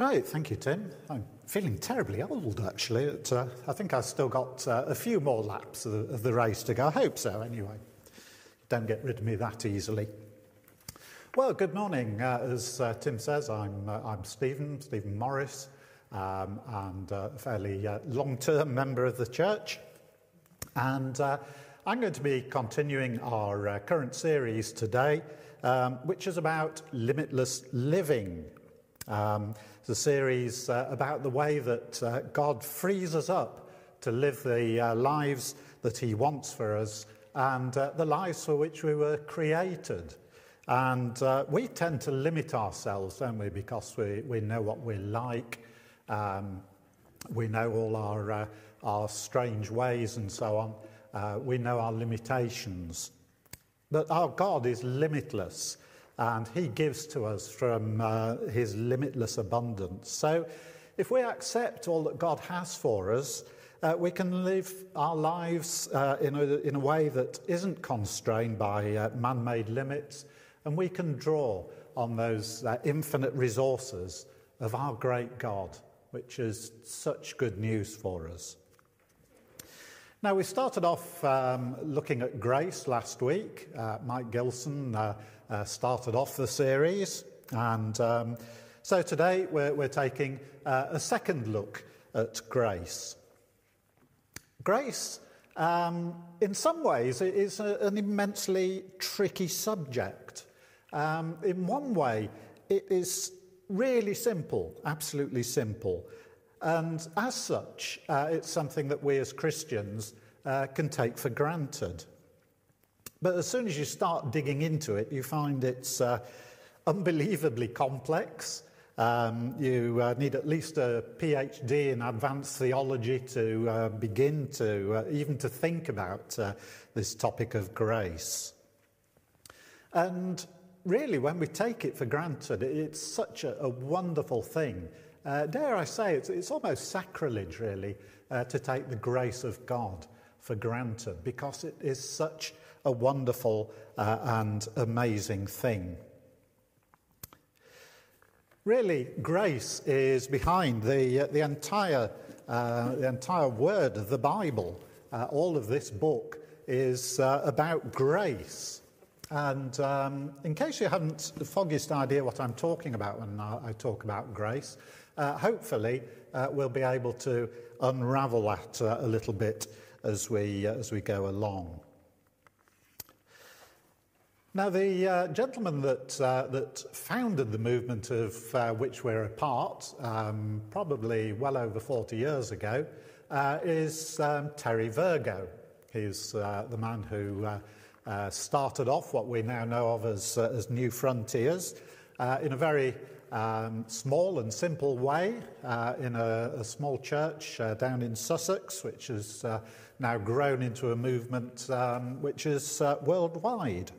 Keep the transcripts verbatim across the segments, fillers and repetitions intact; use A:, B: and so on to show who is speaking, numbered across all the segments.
A: Right, thank you, Tim. I'm feeling terribly old, actually. It, uh, I think I've still got uh, a few more laps of the, of the race to go. I hope so, anyway. Don't get rid of me that easily. Well, good morning. Uh, as uh, Tim says, I'm uh, I'm Stephen, Stephen Morris, um, and uh, a fairly uh, long-term member of the church. And uh, I'm going to be continuing our uh, current series today, um, which is about limitless living. Um, it's a series uh, about the way that uh, God frees us up to live the uh, lives that he wants for us and uh, the lives for which we were created. And uh, we tend to limit ourselves, don't we, because we, we know what we're like, um, we know all our, uh, our strange ways and so on, uh, we know our limitations. But our God is limitless. And he gives to us from uh, his limitless abundance. So if we accept all that God has for us, uh, we can live our lives uh, in, a, in a way that isn't constrained by uh, man-made limits, and we can draw on those uh, infinite resources of our great God, which is such good news for us. Now, we started off um, looking at grace last week. Uh, Mike Gilson uh, uh, started off the series. And um, so today we're, we're taking uh, a second look at grace. Grace, um, in some ways, is a, an immensely tricky subject. Um, in one way, it is really simple, absolutely simple. And as such, uh, it's something that we as Christians uh, can take for granted. But as soon as you start digging into it, you find it's uh, unbelievably complex. Um, you uh, need at least a PhD in advanced theology to uh, begin to, uh, even to think about uh, this topic of grace. And really, when we take it for granted, it's such a, a wonderful thing. Uh, dare I say, it's, it's almost sacrilege, really, uh, to take the grace of God for granted, because it is such a wonderful uh, and amazing thing. Really, grace is behind the uh, the entire uh, the entire word of the Bible. Uh, all of this book is uh, about grace. And um, in case you haven't the foggiest idea what I'm talking about when I, I talk about grace, uh, hopefully uh, we'll be able to unravel that uh, a little bit as we uh, as we go along. Now, the uh, gentleman that uh, that founded the movement of uh, which we're a part, um, probably well over forty years ago, uh, is um, Terry Virgo. He's uh, the man who uh, uh, started off what we now know of as, uh, as New Frontiers uh, in a very um, small and simple way, uh, in a, a small church uh, down in Sussex, which has uh, now grown into a movement um, which is uh, worldwide.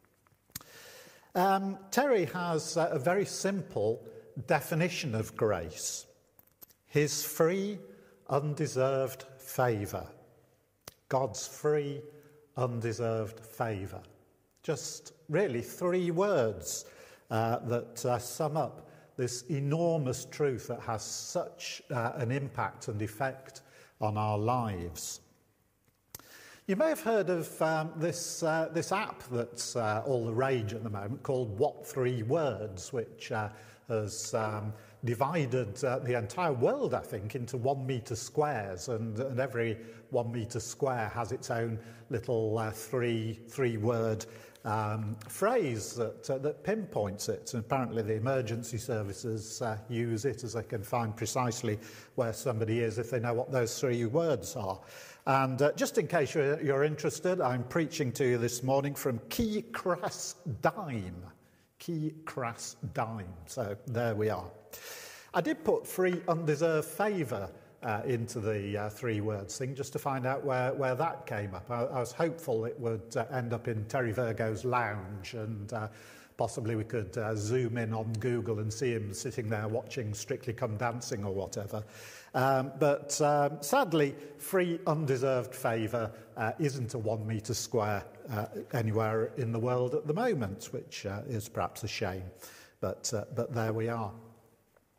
A: Um, Terry has uh, a very simple definition of grace. His free, undeserved favour. God's free, undeserved favour. Just really three words uh, that uh, sum up this enormous truth that has such uh, an impact and effect on our lives. You may have heard of um, this uh, this app that's uh, all the rage at the moment called What Three Words, which uh, has um, divided uh, the entire world, I think, into one metre squares, and, and every one metre square has its own little uh, three three word um, phrase that uh, that pinpoints it. And apparently, the emergency services uh, use it as they can find precisely where somebody is if they know what those three words are. And uh, just in case you're, you're interested, I'm preaching to you this morning from Key Crass Dime. Key Crass Dime. So there we are. I did put free undeserved favour uh, into the uh, three words thing just to find out where, where that came up. I, I was hopeful it would uh, end up in Terry Virgo's lounge, and uh, possibly we could uh, zoom in on Google and see him sitting there watching Strictly Come Dancing or whatever. Um, but um, sadly, free undeserved favour uh, isn't a one metre square uh, anywhere in the world at the moment, which uh, is perhaps a shame. But uh, but there we are.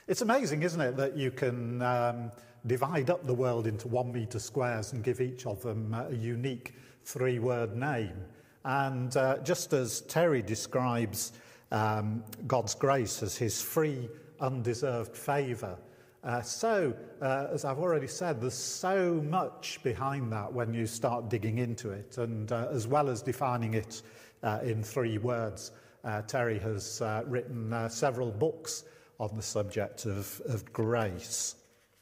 A: It's amazing, isn't it, that you can um, divide up the world into one metre squares and give each of them a unique three-word name. And uh, just as Terry describes um, God's grace as his free, undeserved favour, uh, so, uh, as I've already said, there's so much behind that when you start digging into it. And uh, as well as defining it uh, in three words, uh, Terry has uh, written uh, several books on the subject of, of grace.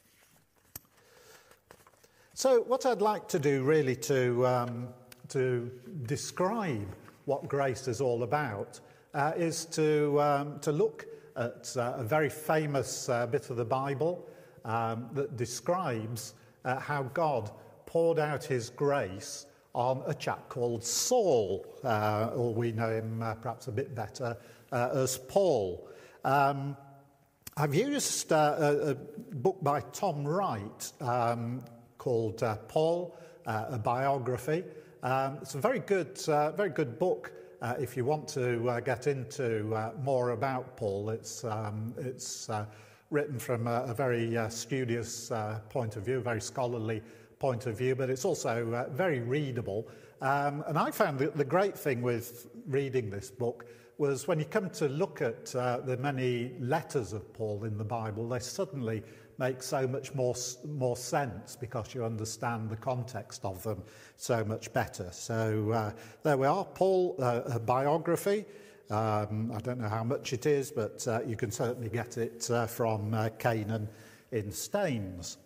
A: So what I'd like to do really to, um, to describe what grace is all about uh, is to, um, to look at uh, a very famous uh, bit of the Bible um, that describes uh, how God poured out his grace on a chap called Saul, uh, or we know him uh, perhaps a bit better uh, as Paul. Um, I've used uh, a, a book by Tom Wright um, called uh, Paul, uh, a biography. Um, it's a very good, uh, very good book uh, if you want to uh, get into uh, more about Paul. It's um, it's uh, written from a, a very uh, studious uh, point of view, a very scholarly point of view, but it's also uh, very readable. Um, and I found that the great thing with reading this book was when you come to look at uh, the many letters of Paul in the Bible, they suddenly make so much more more sense because you understand the context of them so much better. So uh, there we are, Paul, uh, a biography. Um, I don't know how much it is, but uh, you can certainly get it uh, from uh, Canaan in Staines.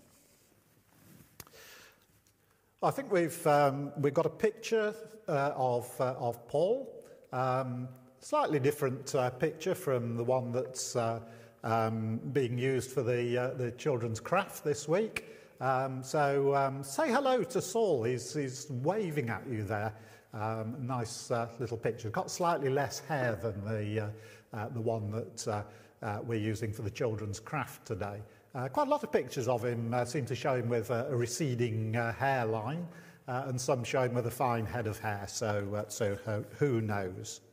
A: I think we've um, we've got a picture uh, of uh, of Paul. Um, slightly different uh, picture from the one that's uh, um, being used for the uh, the children's craft this week. Um, so um, say hello to Saul. He's he's waving at you there. Um, nice uh, little picture. Got slightly less hair than the uh, uh, the one that uh, uh, we're using for the children's craft today. Uh, quite a lot of pictures of him uh, seem to show him with a, a receding uh, hairline, uh, and some show him with a fine head of hair. So uh, so uh, who knows?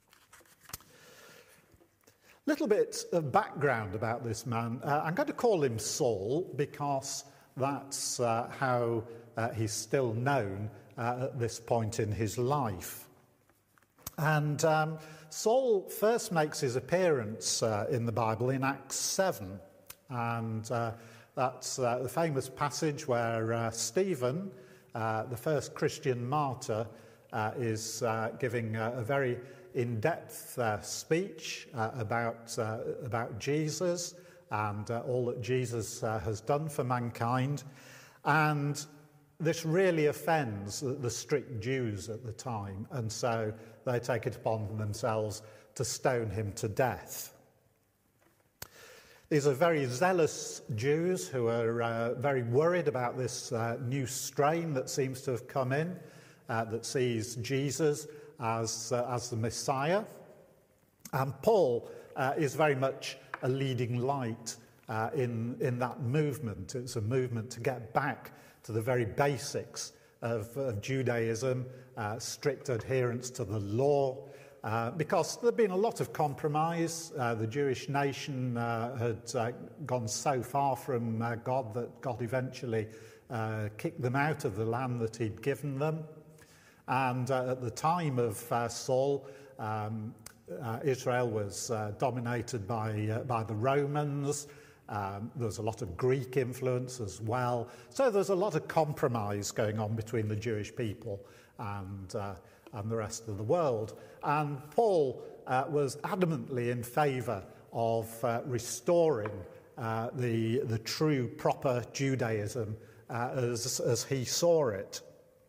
A: Little bit of background about this man. Uh, I'm going to call him Saul because that's uh, how uh, he's still known uh, at this point in his life. And um, Saul first makes his appearance uh, in the Bible in Acts seven. And uh, that's uh, the famous passage where uh, Stephen, uh, the first Christian martyr, uh, is uh, giving uh, a very in-depth uh, speech uh, about uh, about Jesus and uh, all that Jesus uh, has done for mankind. And this really offends the, the strict Jews at the time, and so they take it upon themselves to stone him to death. These are very zealous Jews who are uh, very worried about this uh, new strain that seems to have come in, uh, that sees Jesus as, uh, as the Messiah. And Paul uh, is very much a leading light uh, in, in that movement. It's a movement to get back to the very basics of, of Judaism, uh, strict adherence to the law, Uh, because there had been a lot of compromise. Uh, the Jewish nation uh, had uh, gone so far from uh, God that God eventually uh, kicked them out of the land that he'd given them. And uh, at the time of uh, Saul, um, uh, Israel was uh, dominated by, uh, by the Romans. Um, there was a lot of Greek influence as well. So there's a lot of compromise going on between the Jewish people and uh, and the rest of the world. And Paul uh, was adamantly in favour of uh, restoring uh, the, the true, proper Judaism uh, as, as he saw it.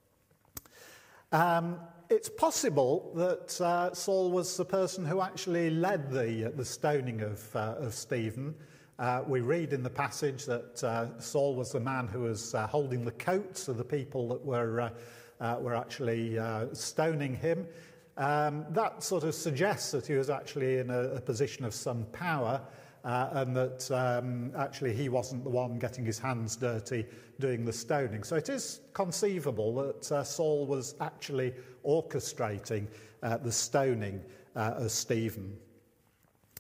A: Um, it's possible that uh, Saul was the person who actually led the, uh, the stoning of, uh, of Stephen. Uh, we read in the passage that uh, Saul was the man who was uh, holding the coats of the people that were uh, Uh, were actually uh, stoning him. Um, that sort of suggests that he was actually in a, a position of some power uh, and that um, actually he wasn't the one getting his hands dirty doing the stoning. So it is conceivable that uh, Saul was actually orchestrating uh, the stoning uh, of Stephen.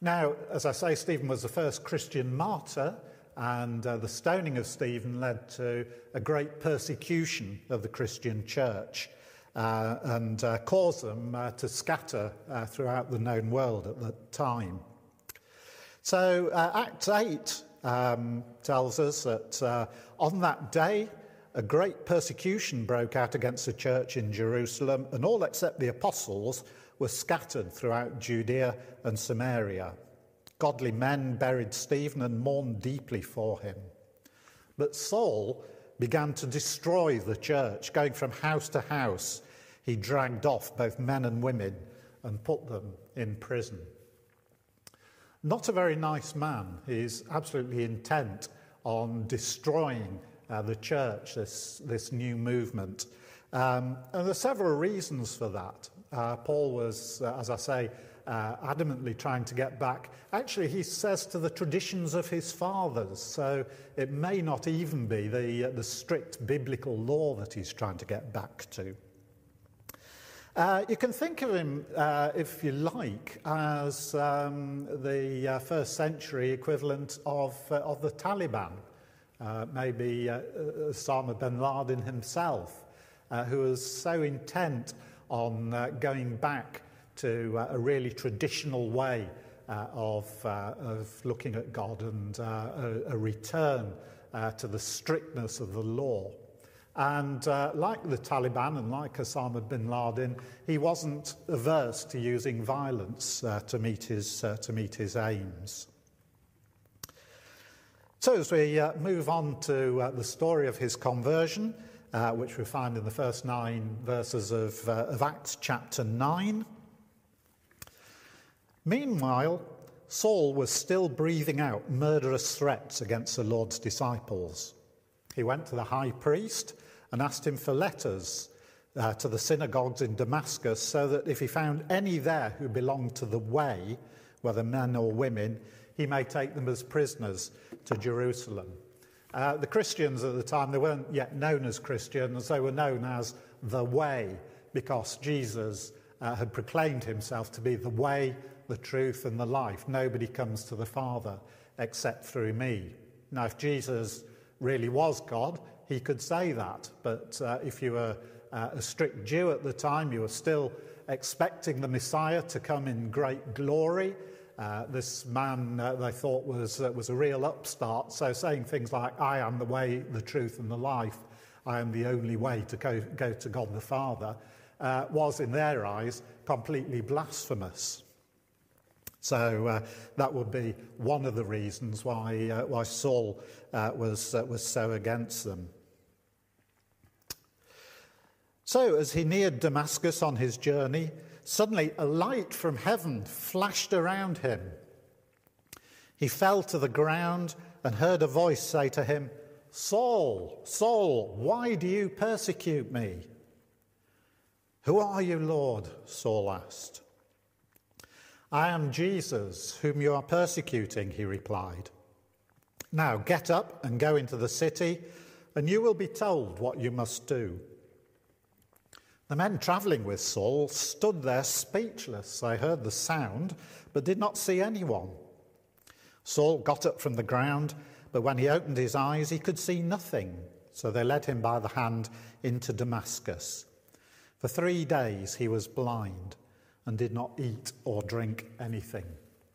A: Now, as I say, Stephen was the first Christian martyr, and uh, the stoning of Stephen led to a great persecution of the Christian church uh, and uh, caused them uh, to scatter uh, throughout the known world at that time. So uh, Acts eight um, tells us that uh, on that day, a great persecution broke out against the church in Jerusalem, and all except the apostles were scattered throughout Judea and Samaria. Godly men buried Stephen and mourned deeply for him. But Saul began to destroy the church, going from house to house. He dragged off both men and women and put them in prison. Not a very nice man. He's absolutely intent on destroying uh, the church, this, this new movement. Um, and there are several reasons for that. Uh, Paul was, uh, as I say, uh, adamantly trying to get back. Actually, he says to the traditions of his fathers, so it may not even be the, uh, the strict biblical law that he's trying to get back to. Uh, you can think of him, uh, if you like, as um, the uh, first century equivalent of, uh, of the Taliban, uh, maybe uh, Osama bin Laden himself, uh, who was so intent on uh, going back to uh, a really traditional way uh, of, uh, of looking at God and uh, a, a return uh, to the strictness of the law. And uh, like the Taliban and like Osama bin Laden, he wasn't averse to using violence uh, to meet his uh, to meet his aims. So as we uh, move on to uh, the story of his conversion, uh, which we find in the first nine verses of, uh, of Acts chapter nine. Meanwhile, Saul was still breathing out murderous threats against the Lord's disciples. He went to the high priest and asked him for letters uh, to the synagogues in Damascus, so that if he found any there who belonged to the way, whether men or women, he may take them as prisoners to Jerusalem. Uh, the Christians at the time, they weren't yet known as Christians, they were known as the Way, because Jesus uh, had proclaimed himself to be the way, the truth and the life. Nobody comes to the Father except through me. Now, if Jesus really was God, he could say that, but uh, if you were uh, a strict Jew at the time, you were still expecting the Messiah to come in great glory. Uh, this man uh, they thought was uh, was a real upstart, so saying things like, I am the way, the truth and the life, I am the only way to go, go to God the Father, uh, was in their eyes completely blasphemous. So uh, that would be one of the reasons why uh, why Saul uh, was uh, was so against them. So as he neared Damascus on his journey, suddenly a light from heaven flashed around him. He fell to the ground and heard a voice say to him, "Saul, Saul, why do you persecute me?" "Who are you, Lord?" Saul asked. "I am Jesus, whom you are persecuting," he replied. "Now get up and go into the city, and you will be told what you must do." The men travelling with Saul stood there speechless. They heard the sound, but did not see anyone. Saul got up from the ground, but when he opened his eyes, he could see nothing. So they led him by the hand into Damascus. For three days he was blind and did not eat or drink anything.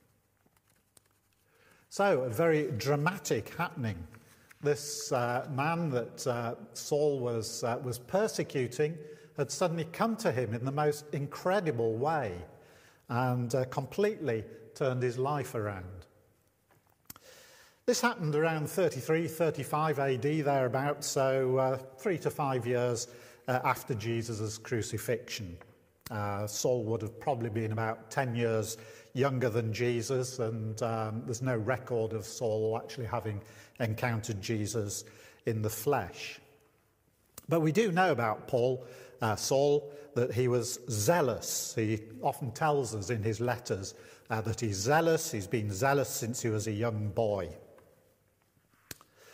A: So, a very dramatic happening. This uh, man that uh, Saul was, uh, was persecuting had suddenly come to him in the most incredible way and uh, completely turned his life around. This happened around thirty-three, thirty-five A D, thereabouts, so uh, three to five years uh, after Jesus' crucifixion. Uh, Saul would have probably been about ten years younger than Jesus, and um, there's no record of Saul actually having encountered Jesus in the flesh. But we do know about Paul, uh, Saul, that he was zealous. He often tells us in his letters uh, that he's zealous. He's been zealous since he was a young boy.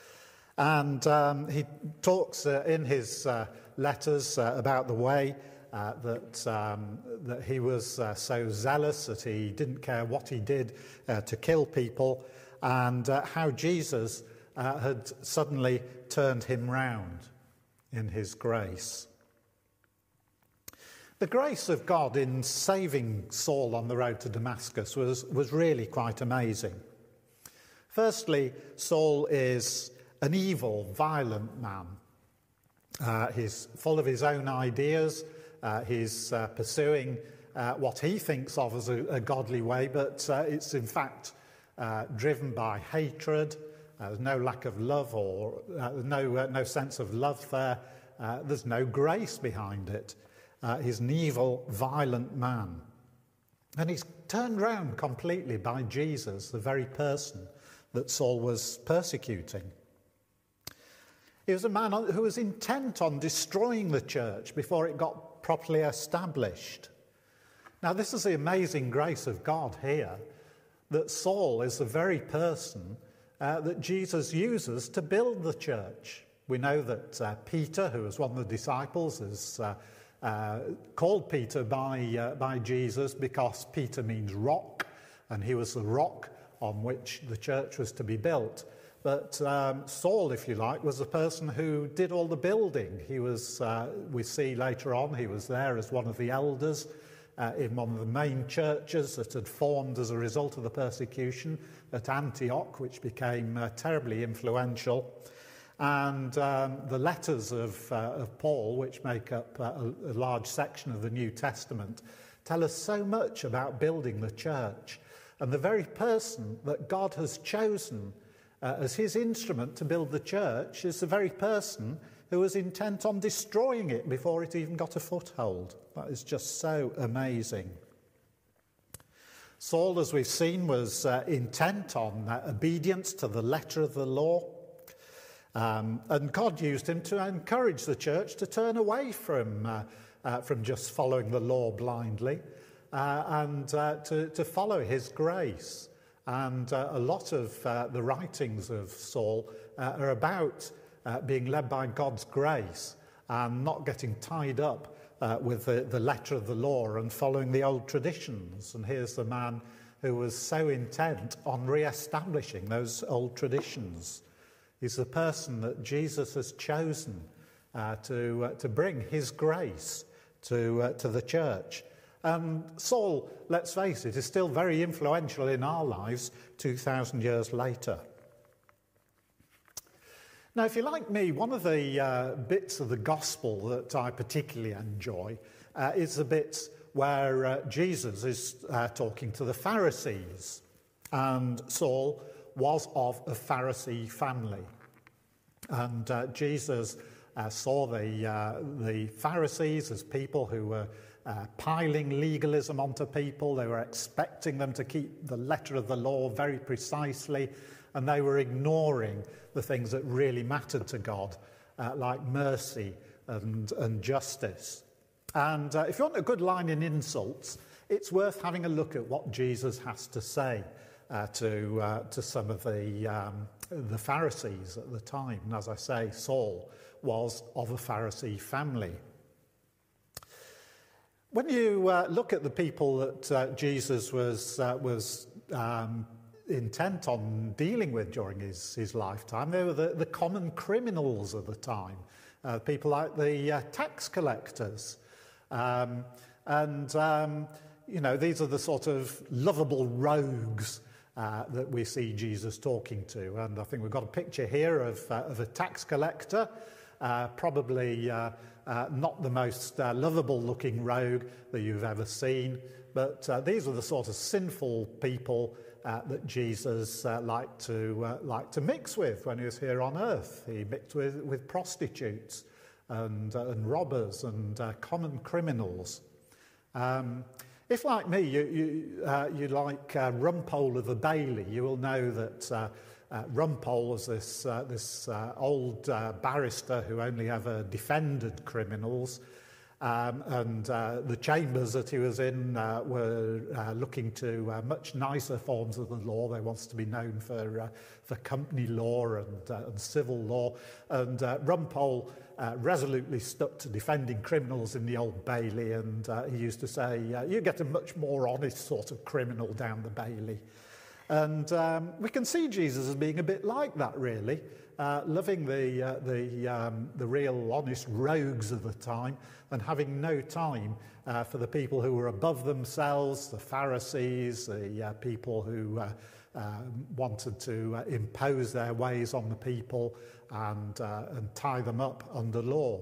A: And um, he talks uh, in his uh, letters uh, about the way uh, that, um, that he was uh, so zealous that he didn't care what he did uh, to kill people, and uh, how Jesus uh, had suddenly turned him round in his grace. The grace of God in saving Saul on the road to Damascus was, was really quite amazing. Firstly, Saul is an evil, violent man. Uh, he's full of his own ideas. Uh, he's uh, pursuing uh, what he thinks of as a, a godly way, but uh, it's in fact uh, driven by hatred. Uh, there's no lack of love, or uh, no uh, no sense of love there. Uh, there's no grace behind it. Uh, he's an evil, violent man. And he's turned round completely by Jesus, the very person that Saul was persecuting. He was a man who was intent on destroying the church before it got properly established. Now, this is the amazing grace of God here, that Saul is the very person uh, that Jesus uses to build the church. We know that uh, Peter, who was one of the disciples, is uh, uh, called Peter by, uh, by Jesus because Peter means rock, and he was the rock on which the church was to be built. But um, Saul, if you like, was the person who did all the building. He was, uh, we see later on, he was there as one of the elders uh, in one of the main churches that had formed as a result of the persecution at Antioch, which became uh, terribly influential. And um, the letters of, uh, of Paul, which make up uh, a, a large section of the New Testament, tell us so much about building the church. And the very person that God has chosen uh, as his instrument to build the church is the very person who was intent on destroying it before it even got a foothold. That is just so amazing. Saul, as we've seen, was uh, intent on uh, obedience to the letter of the law. Um, and God used him to encourage the church to turn away from, uh, uh, from just following the law blindly uh, and uh, to, to follow his grace. And uh, a lot of uh, the writings of Saul uh, are about uh, being led by God's grace and not getting tied up uh, with the, the letter of the law and following the old traditions. And here's the man who was so intent on re-establishing those old traditions. He's the person that Jesus has chosen uh, to, uh, to bring his grace to, uh, to the church. And Saul, let's face it, is still very influential in our lives two thousand years later. Now, if you're like me, one of the uh, bits of the gospel that I particularly enjoy uh, is the bits where uh, Jesus is uh, talking to the Pharisees. And Saul was of a Pharisee family. And uh, Jesus uh, saw the, uh, the Pharisees as people who were uh, piling legalism onto people. They were expecting them to keep the letter of the law very precisely, and they were ignoring the things that really mattered to God, uh, like mercy and, and justice. And uh, if you want a good line in insults, it's worth having a look at what Jesus has to say Uh, to uh, to some of the um, the Pharisees at the time. And as I say, Saul was of a Pharisee family. When you uh, look at the people that uh, Jesus was uh, was um, intent on dealing with during his, his lifetime, they were the, the common criminals of the time, uh, people like the uh, tax collectors. Um, and, um, you know, these are the sort of lovable rogues Uh, that we see Jesus talking to. And I think we've got a picture here of, uh, of a tax collector, uh, probably uh, uh, not the most uh, lovable looking rogue that you've ever seen, but uh, these are the sort of sinful people uh, that Jesus uh, liked to uh, liked to mix with when he was here on earth. He mixed with, with prostitutes and, uh, and robbers and uh, common criminals. Um, If, like me, you, you, uh, you like uh, Rumpole of the Bailey, you will know that uh, uh, Rumpole was this, uh, this uh, old uh, barrister who only ever defended criminals. Um, and uh, the chambers that he was in uh, were uh, looking to uh, much nicer forms of the law. They wanted to be known for uh, for company law and, uh, and civil law. And uh, Rumpole uh, resolutely stuck to defending criminals in the Old Bailey. And uh, he used to say, uh, you get a much more honest sort of criminal down the Bailey. And um, we can see Jesus as being a bit like that, really. Uh, loving the uh, the um, the real honest rogues of the time, and having no time uh, for the people who were above themselves, the Pharisees, the uh, people who uh, uh, wanted to uh, impose their ways on the people and uh, and tie them up under law.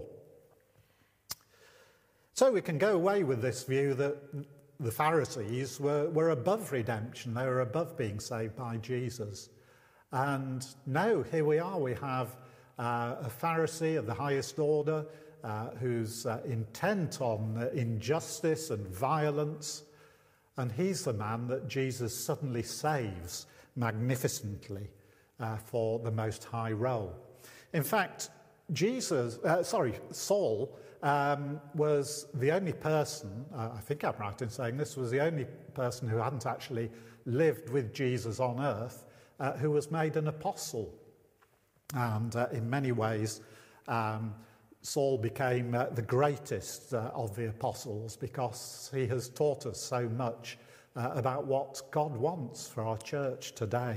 A: So we can go away with this view that the Pharisees were, were above redemption. They were above being saved by Jesus. And no, here we are. We have uh, a Pharisee of the highest order uh, who's uh, intent on uh, injustice and violence. And he's the man that Jesus suddenly saves magnificently uh, for the Most High role. In fact, Jesus, uh, sorry, Saul um, was the only person, uh, I think I'm right in saying this, was the only person who hadn't actually lived with Jesus on earth uh, who was made an apostle. And uh, in many ways, um, Saul became uh, the greatest uh, of the apostles because he has taught us so much uh, about what God wants for our church today.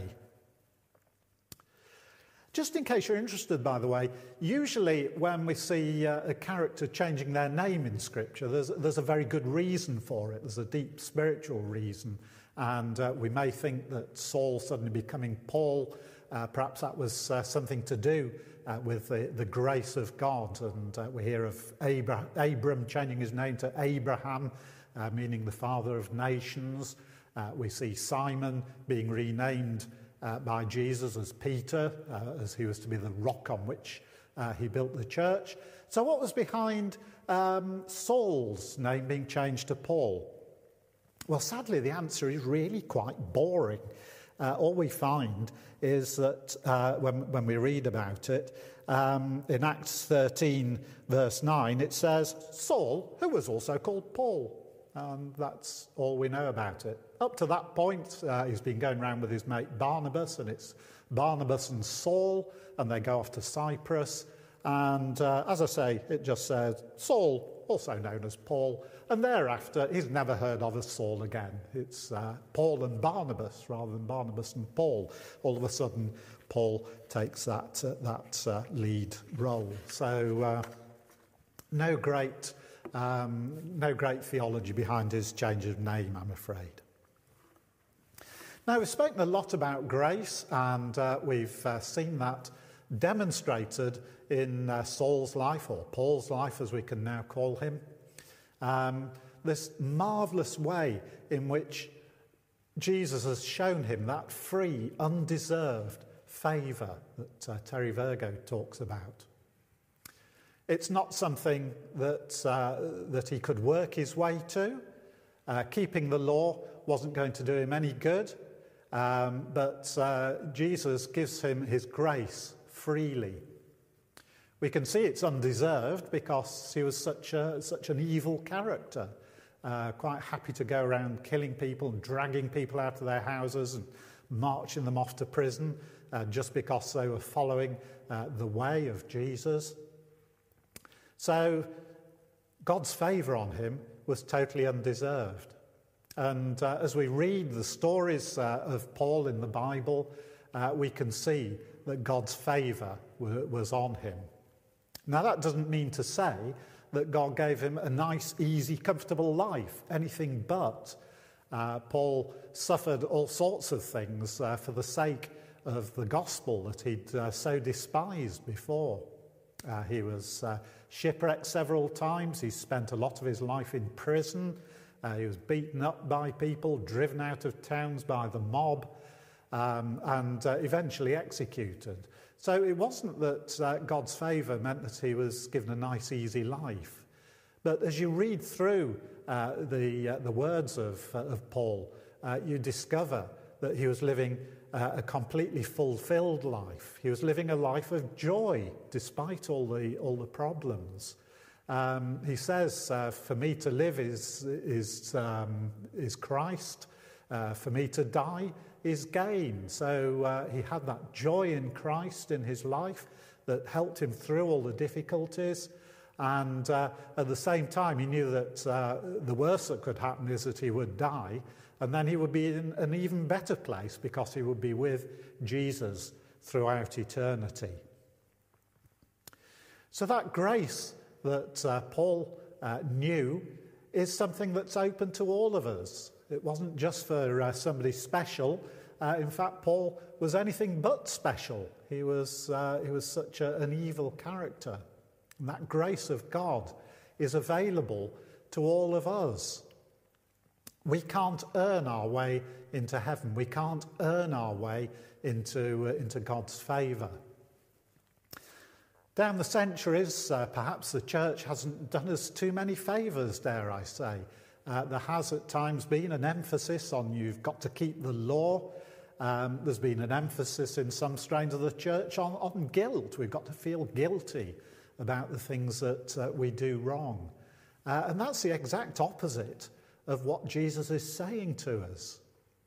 A: Just in case you're interested, by the way, usually when we see uh, a character changing their name in Scripture, there's, there's a very good reason for it. There's a deep spiritual reason. And uh, we may think that Saul suddenly becoming Paul, uh, perhaps that was uh, something to do uh, with the, the grace of God. And uh, we hear of Abra- Abram changing his name to Abraham, uh, meaning the father of nations. Uh, we see Simon being renamed Uh, by Jesus as Peter, uh, as he was to be the rock on which uh, he built the church. So what was behind um, Saul's name being changed to Paul? Well, sadly, the answer is really quite boring. Uh, all we find is that uh, when, when we read about it, um, in Acts thirteen, verse nine, it says, Saul, who was also called Paul. And that's all we know about it. Up to that point, uh, he's been going around with his mate Barnabas, and it's Barnabas and Saul, and they go off to Cyprus. And uh, as I say, it just says Saul, also known as Paul, and thereafter he's never heard of as Saul again. It's uh, Paul and Barnabas rather than Barnabas and Paul. All of a sudden, Paul takes that, uh, that uh, lead role. So uh, no great... Um, no great theology behind his change of name, I'm afraid. Now, we've spoken a lot about grace, and uh, we've uh, seen that demonstrated in uh, Saul's life, or Paul's life as we can now call him. Um, this marvellous way in which Jesus has shown him that free, undeserved favour that uh, Terry Virgo talks about. It's not something that, uh, that he could work his way to. Uh, keeping the law wasn't going to do him any good, um, but uh, Jesus gives him his grace freely. We can see it's undeserved because he was such, a, such an evil character, uh, quite happy to go around killing people and dragging people out of their houses and marching them off to prison uh, just because they were following uh, the way of Jesus. So God's favour on him was totally undeserved. And uh, as we read the stories uh, of Paul in the Bible, uh, we can see that God's favour w- was on him. Now, that doesn't mean to say that God gave him a nice, easy, comfortable life. Anything but. Uh, Paul suffered all sorts of things uh, for the sake of the gospel that he'd uh, so despised before. Uh, he was uh, shipwrecked several times. He spent a lot of his life in prison. Uh, he was beaten up by people, driven out of towns by the mob, um, and uh, eventually executed. So it wasn't that uh, God's favour meant that he was given a nice, easy life. But as you read through uh, the, uh, the words of, uh, of Paul, uh, you discover that he was living Uh, a completely fulfilled life. He was living a life of joy despite all the all the problems. Um, he says, uh, for me to live is, is, um, is Christ, uh, for me to die is gain. So uh, he had that joy in Christ in his life that helped him through all the difficulties. And uh, at the same time, he knew that uh, the worst that could happen is that he would die, and then he would be in an even better place because he would be with Jesus throughout eternity. So that grace that uh, Paul uh, knew is something that's open to all of us. It wasn't just for uh, somebody special. Uh, in fact, Paul was anything but special. He was, uh, he was such a, an evil character. And that grace of God is available to all of us. We can't earn our way into heaven. We can't earn our way into, uh, into God's favour. Down the centuries, uh, perhaps the church hasn't done us too many favours, dare I say. Uh, there has at times been an emphasis on you've got to keep the law. Um, there's been an emphasis in some strains of the church on, on guilt. We've got to feel guilty about the things that uh, we do wrong. Uh, and that's the exact opposite of what Jesus is saying to us.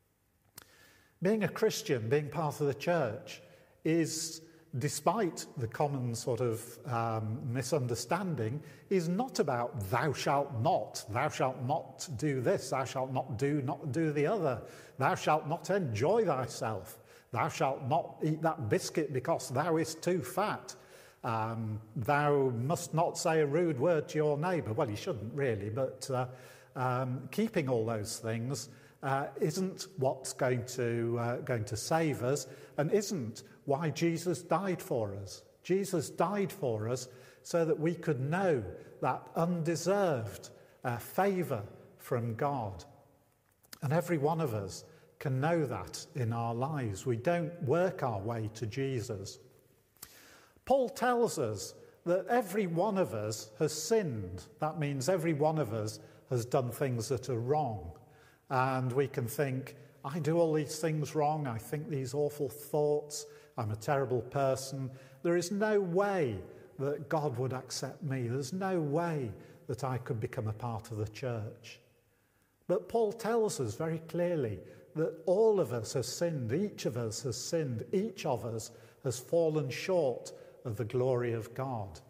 A: Being a Christian, being part of the church, is, despite the common sort of um, misunderstanding, is not about thou shalt not, thou shalt not do this, thou shalt not do, not do the other, thou shalt not enjoy thyself, thou shalt not eat that biscuit because thou is too fat. Um, thou must not say a rude word to your neighbour. Well, you shouldn't really, but uh, um, keeping all those things uh, isn't what's going to, uh, going to save us, and isn't why Jesus died for us. Jesus died for us so that we could know that undeserved uh, favour from God. And every one of us can know that in our lives. We don't work our way to Jesus. Paul tells us that every one of us has sinned. That means every one of us has done things that are wrong. And we can think, I do all these things wrong, I think these awful thoughts, I'm a terrible person. There is no way that God would accept me. There's no way that I could become a part of the church. But Paul tells us very clearly that all of us have sinned, each of us has sinned, each of us has fallen short of the glory of God.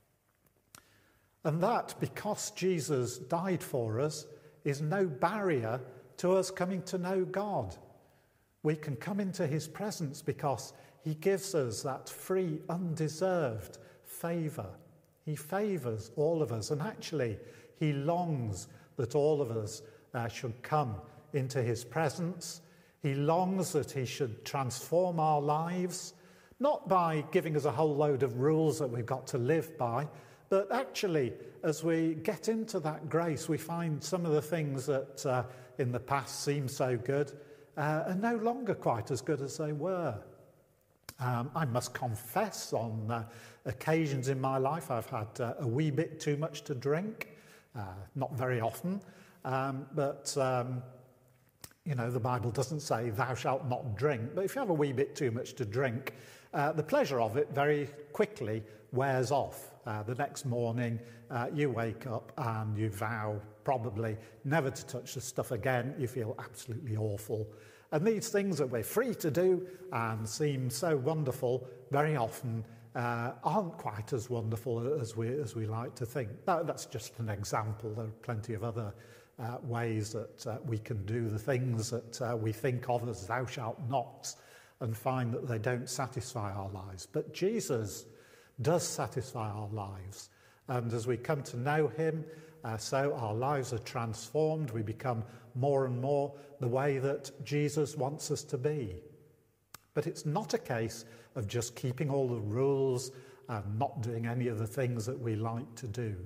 A: And that, because Jesus died for us, is no barrier to us coming to know God. We can come into his presence because he gives us that free, undeserved favour. He favours all of us, and actually he longs that all of us uh, should come into his presence. He longs that he should transform our lives, not by giving us a whole load of rules that we've got to live by, but actually, as we get into that grace, we find some of the things that uh, in the past seemed so good uh, are no longer quite as good as they were. Um, I must confess, on uh, occasions in my life, I've had uh, a wee bit too much to drink, uh, not very often, um, but um, you know, the Bible doesn't say thou shalt not drink, but if you have a wee bit too much to drink, uh, the pleasure of it very quickly wears off. Uh, the next morning, uh, you wake up and you vow probably never to touch the stuff again. You feel absolutely awful. And these things that we're free to do and seem so wonderful very often uh, aren't quite as wonderful as we, as we like to think. That, that's just an example. There are plenty of other uh, ways that uh, we can do the things that uh, we think of as thou shalt not and find that they don't satisfy our lives. But Jesus does satisfy our lives. And as we come to know him, uh, so our lives are transformed. We become more and more the way that Jesus wants us to be. But it's not a case of just keeping all the rules and not doing any of the things that we like to do.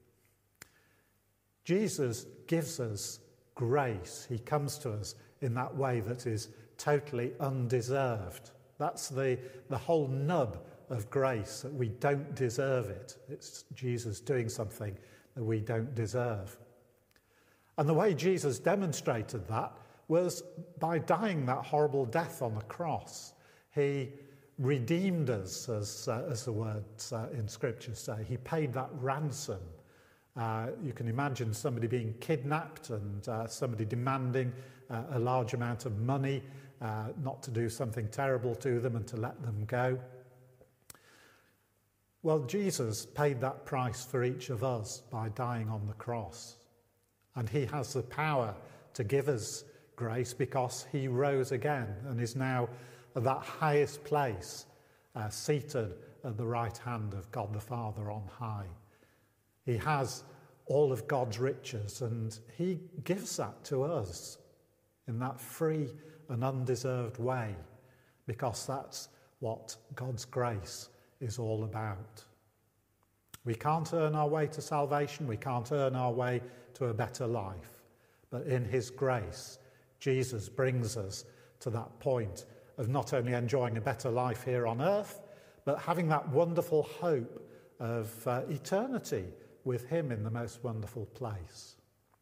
A: Jesus gives us grace. He comes to us in that way that is totally undeserved. That's the, the whole nub of grace, that we don't deserve it. It's Jesus doing something that we don't deserve. And the way Jesus demonstrated that was by dying that horrible death on the cross. He redeemed us, as, uh, as the words uh, in Scripture say. He paid that ransom Uh, you can imagine somebody being kidnapped and uh, somebody demanding uh, a large amount of money, uh, not to do something terrible to them and to let them go. Well, Jesus paid that price for each of us by dying on the cross. And he has the power to give us grace because he rose again and is now at that highest place, uh, seated at the right hand of God the Father on high. He has all of God's riches, and he gives that to us in that free and undeserved way, because that's what God's grace is all about. We can't earn our way to salvation, we can't earn our way to a better life, but in his grace, Jesus brings us to that point of not only enjoying a better life here on earth, but having that wonderful hope of uh, eternity with him in the most wonderful place.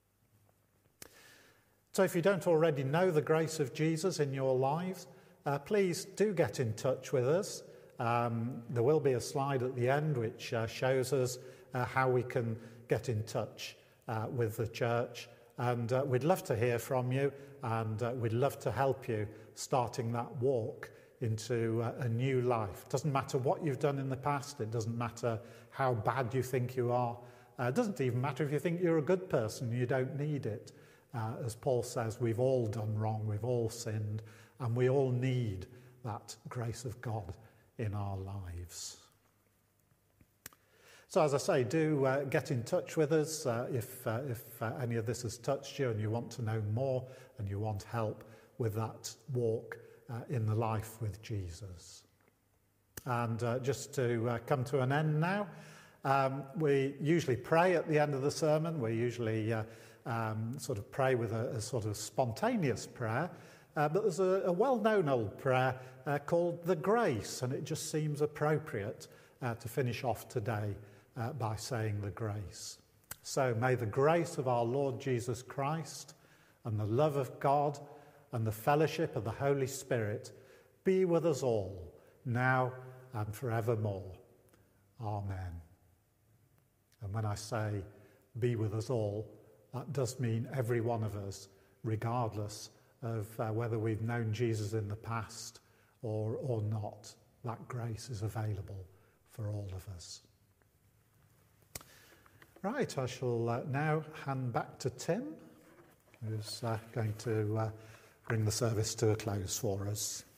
A: So if you don't already know the grace of Jesus in your lives, uh, please do get in touch with us. Um, there will be a slide at the end which uh, shows us uh, how we can get in touch uh, with the church, and uh, we'd love to hear from you, and uh, we'd love to help you starting that walk into uh, a new life. Doesn't matter what you've done in the past, it doesn't matter how bad you think you are, uh, it doesn't even matter if you think you're a good person, you don't need it. Uh, as Paul says, we've all done wrong, we've all sinned, and we all need that grace of God in our lives. So as I say, do uh, get in touch with us uh, if, uh, if uh, any of this has touched you and you want to know more and you want help with that walk uh, in the life with Jesus. And uh, just to uh, come to an end now, um, we usually pray at the end of the sermon. We usually uh, um, sort of pray with a, a sort of spontaneous prayer. Uh, but there's a, a well-known old prayer uh, called the Grace, and it just seems appropriate uh, to finish off today uh, by saying the Grace. So may the grace of our Lord Jesus Christ and the love of God and the fellowship of the Holy Spirit be with us all, now and forevermore. Amen. And when I say be with us all, that does mean every one of us, regardless of uh, whether we've known Jesus in the past or, or not. That grace is available for all of us. Right, I shall uh, now hand back to Tim, who's uh, going to uh, bring the service to a close for us.